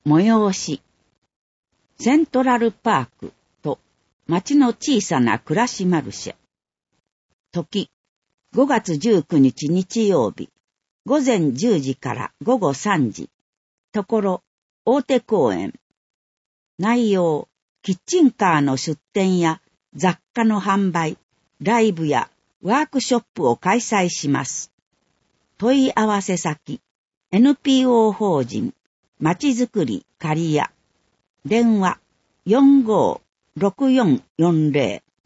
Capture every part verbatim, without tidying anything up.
催し。セントラルパークと町の小さな暮らしマルシェ。時、ごがつじゅうくにち日曜日、午前じゅうじから午後さんじ。ところ、大手公園。内容、キッチンカーの出店や雑貨の販売、ライブやワークショップを開催します。問い合わせ先、エヌピーオー 法人、まちづくり刈谷。電話、よんごーろくよんよんぜろ。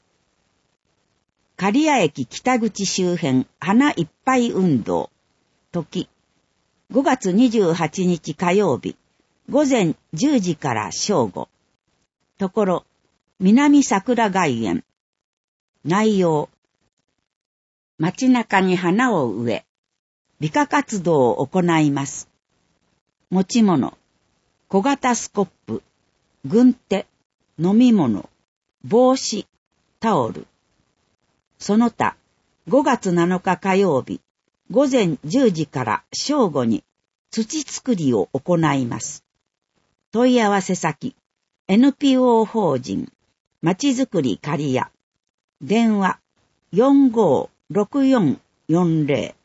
刈谷駅北口周辺花いっぱい運動。時、ごがつにじゅうはちにち火曜日、午前じゅうじから正午。ところ、南桜外苑。内容、街中に花を植え、美化活動を行います。持ち物、小型スコップ、軍手、飲み物、帽子、タオル。その他、ごがつなのか火曜日、午前じゅうじから正午に土作りを行います。問い合わせ先、エヌピーオー 法人、まちづくり刈谷。電話、よんごーろくよんよんぜろ。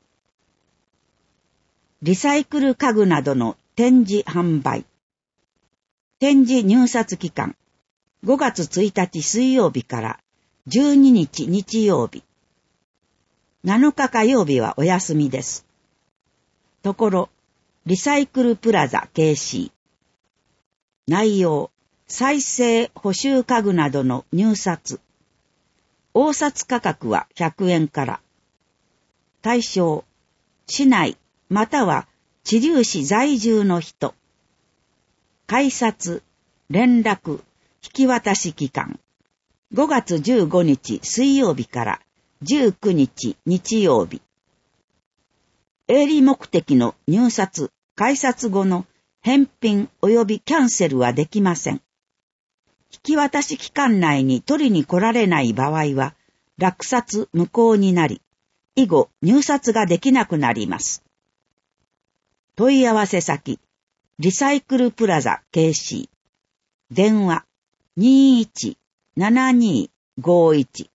リサイクル家具などの展示販売。展示入札期間、ごがつついたち水曜日からじゅうににち日曜日。なのか火曜日はお休みです。ところ、リサイクルプラザ ケーシー。内容、再生補修家具などの入札。応札価格はひゃくえんから。対象、市内または知立市在住の人。改札、連絡、引き渡し期間。ごがつじゅうごにち水曜日からじゅうくにち日曜日。営利目的の入札、改札後の返品及びキャンセルはできません。引き渡し期間内に取りに来られない場合は、落札無効になり、以後入札ができなくなります。問い合わせ先、リサイクルプラザ ケーシー。電話、にーいちななにーごーいち。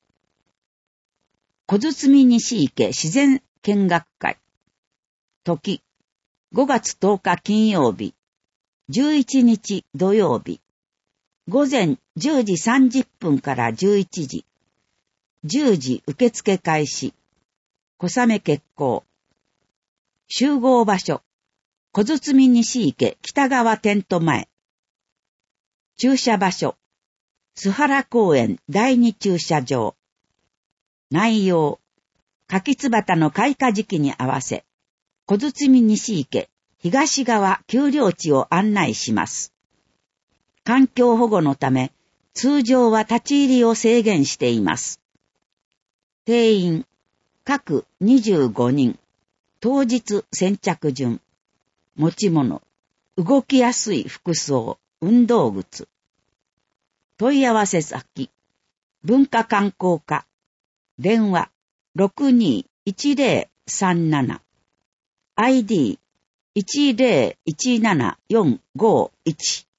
小堤西池自然見学会。時、ごがつとおか金曜日、じゅういちにち土曜日。午前じゅうじさんじゅっぷんからじゅういちじ。じゅうじ受付開始。小雨決行。集合場所。小堤西池北川テント前。駐車場所。須原公園第二駐車場。内容。柿つばたの開花時期に合わせ、小堤西池東側丘陵地を案内します。環境保護のため、通常は立ち入りを制限しています。定員、各にじゅうごにん。当日先着順。持ち物、動きやすい服装、運動靴。問い合わせ先、文化観光課。電話、ろくにーいちぜろさんなな。アイディー、いちぜろいちななよんごいち。